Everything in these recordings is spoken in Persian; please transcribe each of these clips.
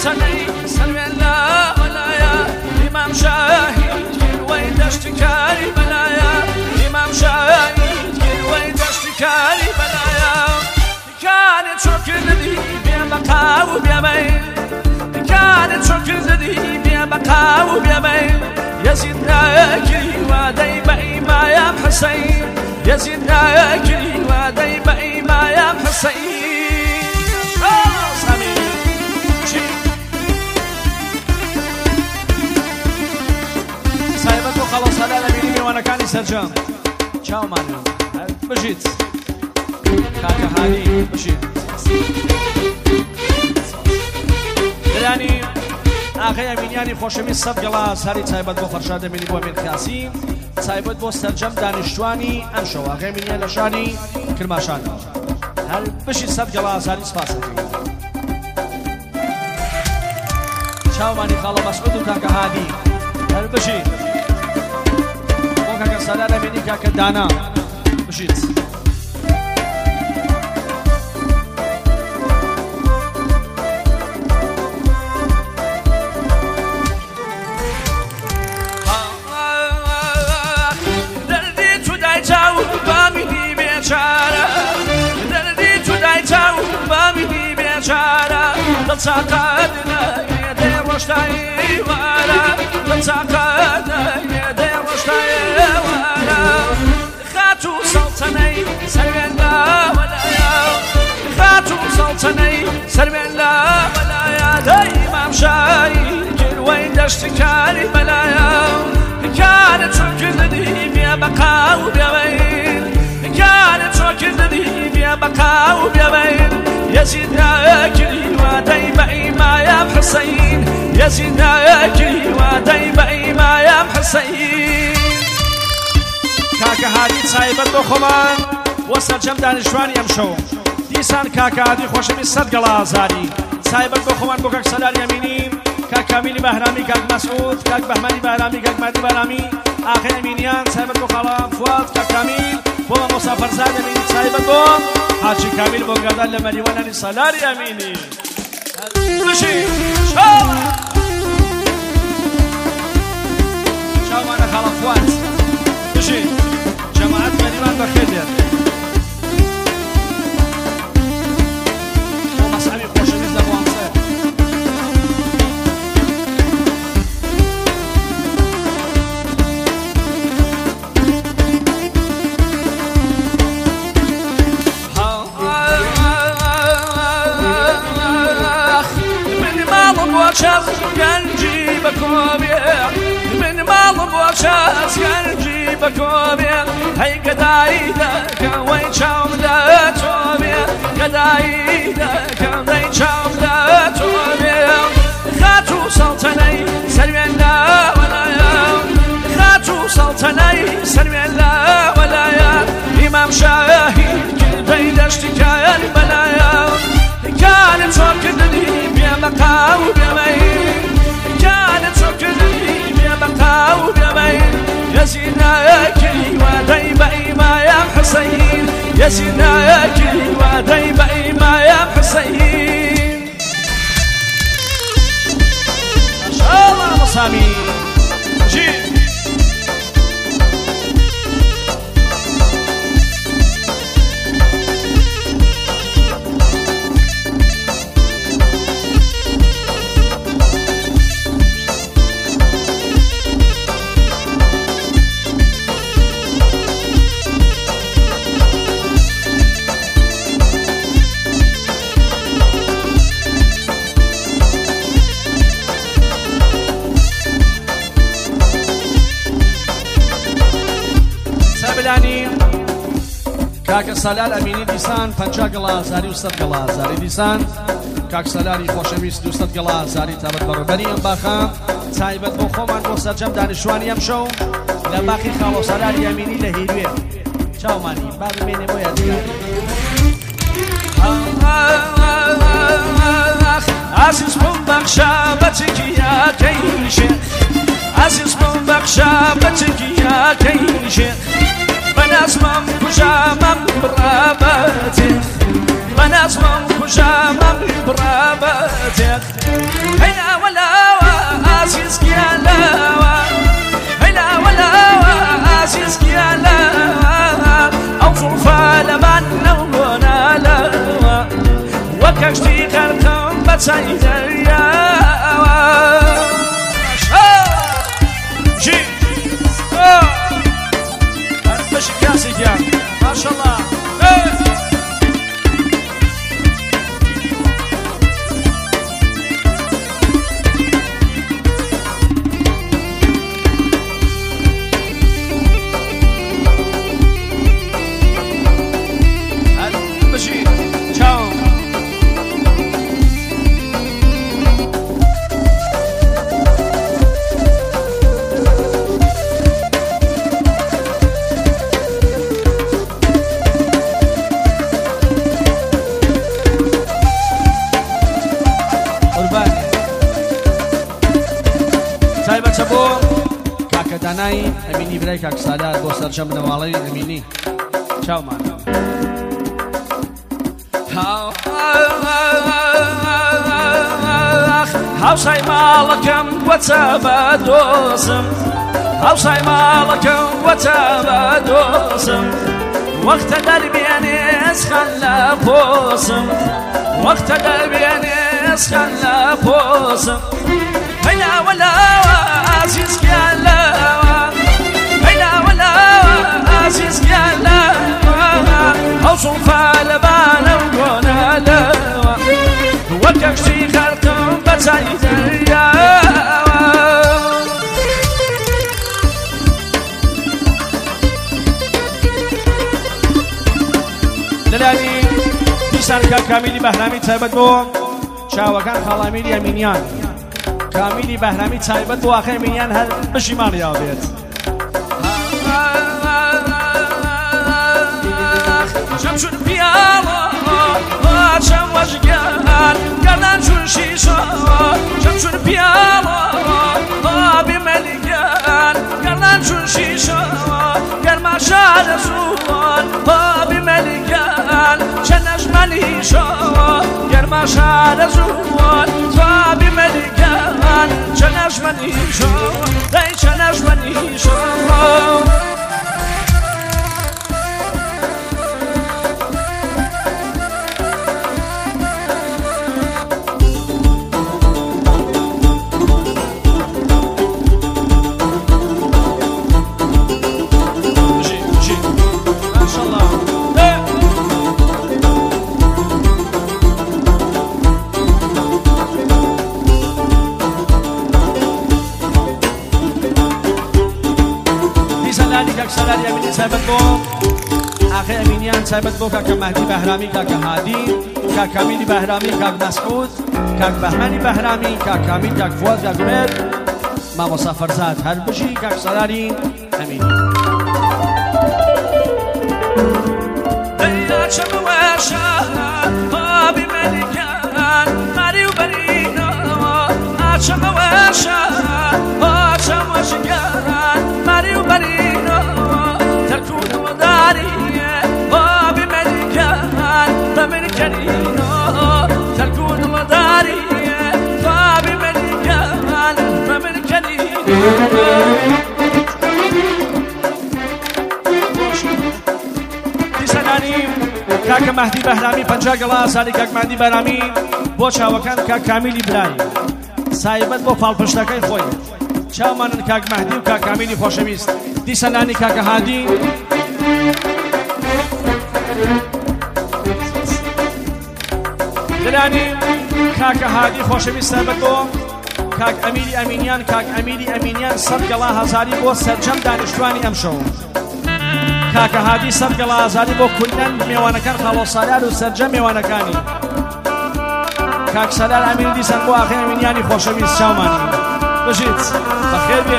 سلطني سلمي الله ولايا إمام شاهد كل وين اشتكالي بلايا إمام شاهد كل وين اشتكالي بلايا كانت شكر ذي بيا بقى وبيا بين كانت شكر ذي بيا بقى وبيا بين يزيدنا كري ودي بإيما يا حسين يزيدنا كري ودي بإيما يا حسين سامي سايبتو خلاص هلا لبيني وانا كاني سرجام تشاو مانو بجيت كاكا هادي بجيت يعني آخه امینیانی خوشمی سب گلاس هری تایبت با فرشاد امینی با امین خیاسی تایبت با سرجم دانشجوانی امشو آخه امینیان لشانی کرماشان هر بشی سب گلاس هری سپاس چاو مانی خاله مسعود و کاکا هادی هر بشی با کاکا سالار امینی کاکا دانا بشید لتعقدنا يدي رشدي وانا لتعقدنا يدي رشدي وانا خاتو سلطني سلمي الله ولايا خاتو سلطني سلمي الله ولايا دايما مشاي كل وين اشتكالي بلايا كانت شكرني بيا بقى وبيا بين كانت شكرني بيا بقى وبيا بين يزيدنا كري ودي بإيما يا حسين يزيدنا كري ودي بإيما يا حسين كاكا هادي تسايبت بخمان وسرجم دانشواني يمشو ديسان كاكا هادي خوشمي صدق الازاري تسايبت بخمان بوكاك سلار يمينين كاك كاميلي بهرامي كاك مسعود كاك بهماني بهرامي كاك مادي بهرامي آخر يمينيان تسايبت بخلام فؤاد كاك كاميل بابا مسافر زاد يميني تسايبت بخ حاجی کامل بگردن لمریوانانی سالاری امینی بشی شاوانا خلافوات بشی جماعت مریوان بخیر و مسئله خوشمیز لبوانسه بوشاس گنجی بکوبیه من مال بوشاس گنجی بکوبیه هی گدایی دکم وی چام دتوبیه گدایی دکم وی چام دتوبیه خاتو سلطنی سلمی الله ولایا خاتو سلطنی سلمی الله ولایا امام شاهی کل بیدشتی کاری بلایا كانت شكرني بيا بقى وبيا بين كانت شكرني بيا بقى وبيا بين يزيدنا كري ودي بإيما يا حسين يزيدنا كري ودي بإيما يا حسين ما شاء الله مصامي جيب كاك سالار امینی دیسان 50 گلازاری و 100 گلازاری دیسان كاك سالاری خوشویست 200 گلازاری تابت بروبری ام باخا تایبت بو خومن بو سرجم دانشوانی ام شو لباقی خالو سالاری امینی لهیروی چاو مانی بعد مینه بو یادی عزیز بون بخشا بچگی یا کیشه عزیز بون بخشا بچگی یا کیشه بناسمم کجامم برابته بناسمم کجامم برابته وەکەشتی قەرقم بە چای دەریاوە هەر بەشی کاسێکیان ماشەڵڵا تایبەتە بۆ کاکە دانای ئەمینی برای کاک سالار بۆ سەرجەم بنەواڵەی ئەمینی چاومان هاوسای ماڵەکەم وەچە بە دۆزم هاوسای ماڵەکەم وەچە بە دۆزم وەختە دەربێنێ ئەسخەن لە پۆسم وەختە دەربێنێ ئەسخەن لە پۆسم هەیلا وەلاوە ئازیزگیان لەوە هەیلا وەلاوە ئازیزگیان لەوە ئەو سوڵفا لەبانە و گۆنە لەوە وەکەشتی خەرقم بە چای دەریاوە لەلانی دیسان کامیلی بەهرامی تایبەت بۆ چاوەکان خاڵامیری ئەمینیان کامیلی بەهرامی تایبەت بۆ ئاخەی ئەمینیان هەر بەشی ماڵیاوە بێت چەم چون پیاوە چەم وەژگەان گەردان چون شیشە چەم چون پیاوە بمەلیگەان گەردان چون شیشە گەرما شارە زووان بمەلیگەان چە نەژمەلیشە گەرما شارە زووان بمەلیگەان چە نەژمەلیشە دەی چە نەژمەلیشە سالاری ئەمینی تایبەت بۆ ئاخەی ئەمینیان تایبەت بۆ کاکە مەهدی بەهرامی کاکە هادی کاک کامیلی بەهرامی کاک مەسعود کاک بەهمانی بەهرامی کاک کامیل کاک فواد کاک عومێر مامۆستا فەرزاد هەر بژی کاک سالاری ئەمینی دەریا چەمەوەشە ئابی مەلیکان ماری و بەرینەوە ئاچەمەوەشە ئاچەمەشگەران ماری و بەرینەوە تەرکوونەوە داریە ئابی مەلیکان بەمن کەرینەوە تەرکوونەوە داریە ئابی مەلیکان بەمن کەرینەوە کاکە مەهدی بەهرامی 50 گەڵا سالی کاک مەهدی بەهرامی بۆ چاوەکان کاک کامیلی برایی سایبەت بۆ پاڵپشتەکەی خۆی چاومانن کاک مەهدی و کاک کامیلی خۆشەویست دیسەلانی کاکە هادی دلانی کاکە هادی خۆشەویست سایبەت بۆ کاک ئەمیری ئەمینیان کاک ئەمیری ئەمینیان 100 گەڵا هەزاری بۆ سەرجەم دانیشتوانی ئەم شەو کاکە هادی 100 گەڵا ئازاری بۆ کوردن میوانەکان خاڵۆ سالار و سەرجەم میوانەکانی کاک سالار ئەمین دیسان بۆ ئاخەی ئەمینیانی خۆشەویست چاومانی بژیت بەخێر بێ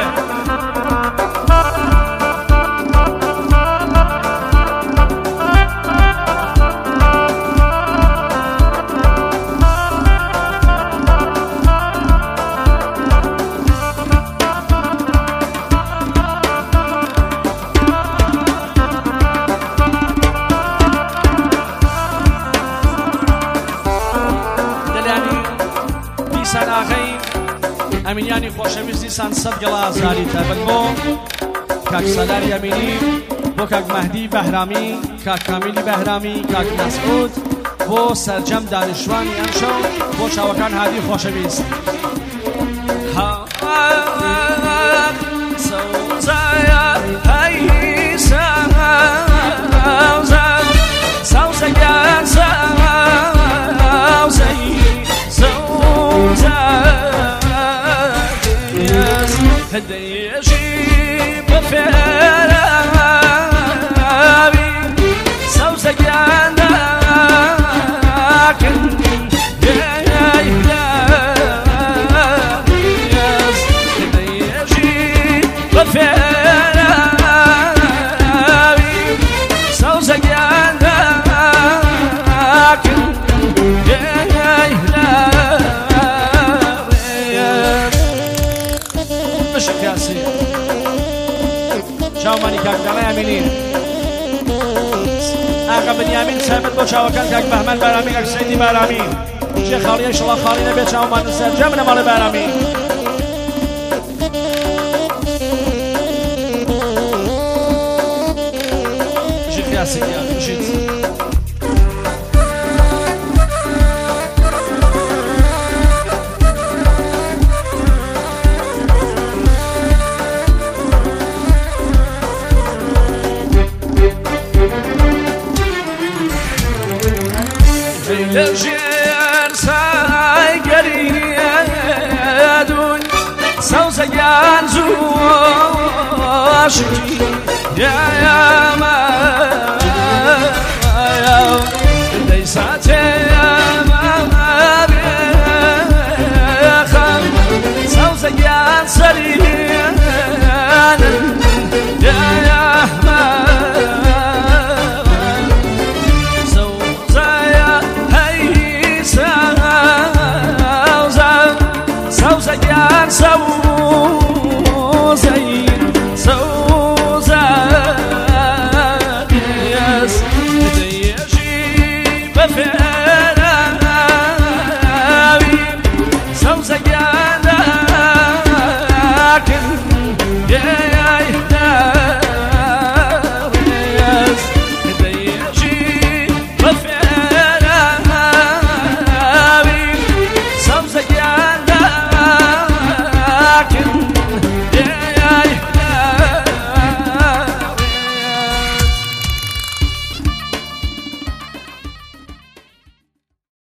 ئەمینیانی خۆشەویست دیسان 100 گەڵا ئازاری تایبەت بۆ کاک سالاری ئەمینی بۆ کاک مەهدی بەهرامی کاک کامیلی بەهرامی کاک مەسعود بۆ سەرجەم دانیشتوانی ئەم شەو بۆ چاوەکان هادی خۆشەویست هديجي بفرابي سوزك أنا كن هديجي بفرابي سوزك أنا كن چاومانی کاک دەڵێ ئەمینین ئاغا بنیامین سەمت بۆ چاوەکان کاک بەهمەن بارامی کاک سەیدی بارامی شێخ خاڵیە ئینشەڵا خاڵی نەبێت چاومان سەرجەم لە ماڵی بارامی بژیت یاسینیا بژیت لجير سايقريدون سوزيان زوشي يا